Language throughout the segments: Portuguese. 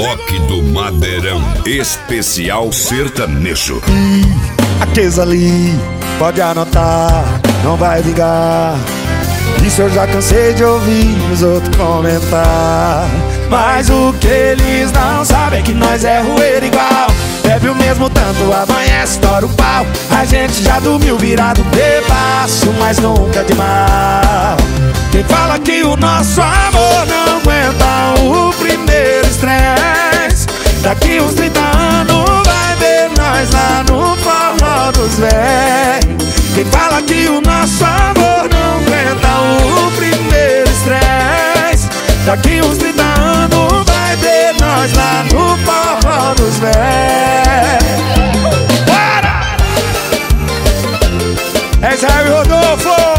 Rock do Madeirão, especial sertanejo. Aqueles ali, pode anotar, não vai ligar. Isso eu já cansei de ouvir os outros comentar. Mas o que eles não sabem é que nós é rueiro igual. Bebe o mesmo tanto, amanhece, estoura o pau. A gente já dormiu virado bebaço, mas nunca de mal. Quem fala que o nosso amor não aguenta o primeiro estresse, daqui uns 30 anos vai ver nós lá no forró dos véi. Quem fala que o nosso amor não aguenta o primeiro estresse, daqui uns 30 anos vai ver nós lá no forró dos véi. Bora! É Zé Rodolfo,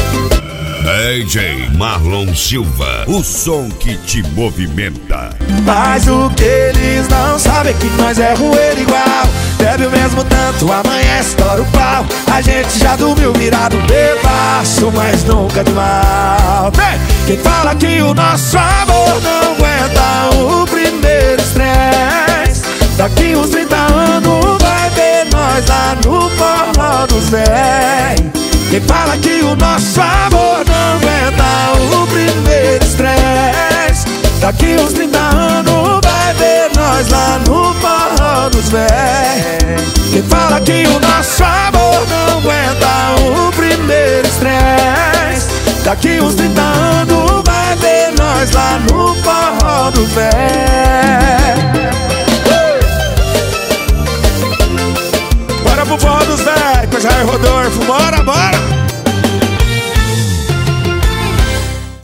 DJ Marlon Silva, o som que te movimenta. mas o que eles não sabem é que nós é rueiro igual. Bebe o mesmo tanto, amanhece, estoura o pau. A gente já dormiu virado bebaço, mas nunca de mal. Quem fala que o nosso amor não aguenta o primeiro estresse, daqui uns 30 anos vai ver nós lá no forró dos véi. Quem fala que o nosso amor não aguenta o primeiro estresse, daqui uns 30 anos vai ver nós lá no forró dos véi. Quem fala que o nosso amor não aguenta o primeiro estresse, daqui uns 30